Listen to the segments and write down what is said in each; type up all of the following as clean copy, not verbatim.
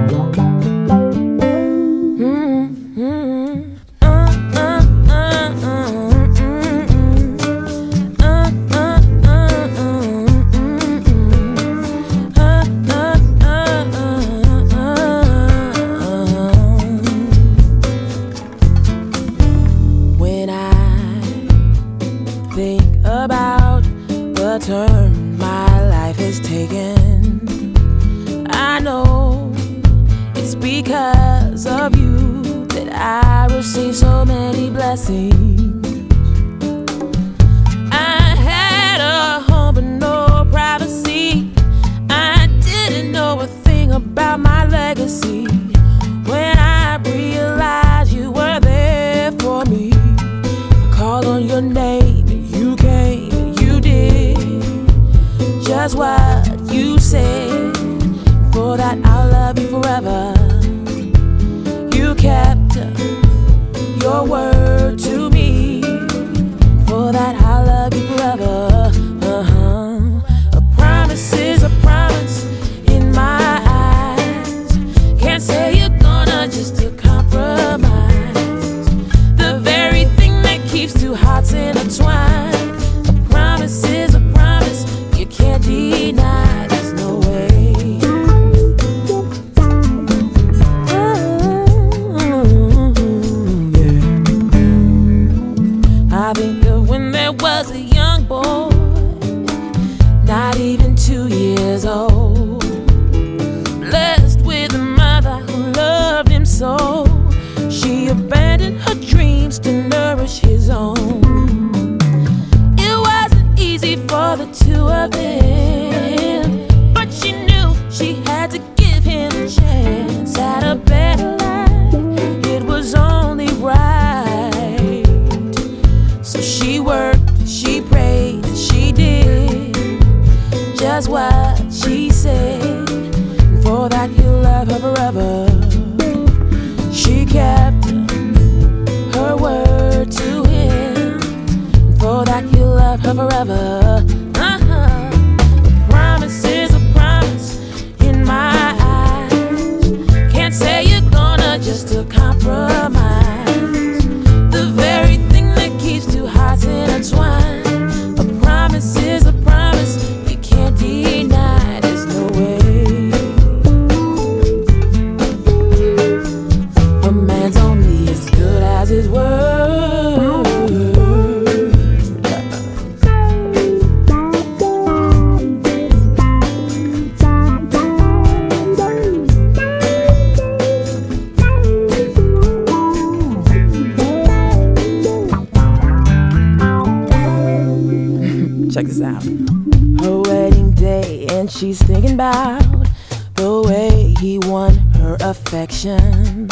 About the turn my life has taken, I know it's because of you that I receive so many blessings. I had a home but no privacy. I didn't know a thing about my legacy. When I realized you were there for me, I called on your name. You came, you did just what you said. For that I'll love you forever. You kept your word to me. For that I'll love you forever. A promise is a promise in my eyes. Can't say you're gonna just to compromise the very thing that keeps two hearts intertwined. Is a promise you can't deny. There's no way. I think of when there was a young boy, not even 2 years old, blessed with a mother who loved him so. She abandoned her dreams to nourish his own. For the two of them, but she knew she had to give him a chance at a better life. It was only right. So she worked, she prayed, she did just what she said. For that he'll love her forever. She kept her word to him. For that he'll love her forever. A promise is a promise in my eyes. Can't say you're gonna just to compromise the very thing that keeps two hearts intertwined. A promise is a promise you can't deny. There's no way. A man's only as good as his word. Check this out. Her wedding day, and she's thinking about the way he won her affection.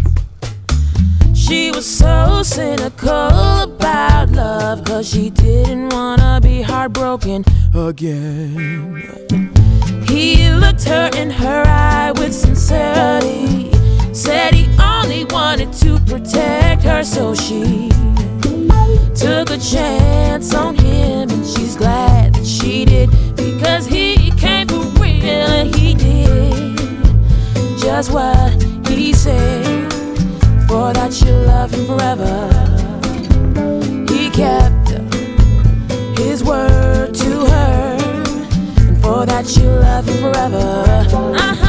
She was so cynical about love, 'cause she didn't wanna be heartbroken again. He looked her in her eye with sincerity, said he only wanted to protect her, so she took a chance on him, and she's glad that she did, because he came for real and he did just what he said. For that she'll love him forever. He kept his word to her, and for that she'll love him forever.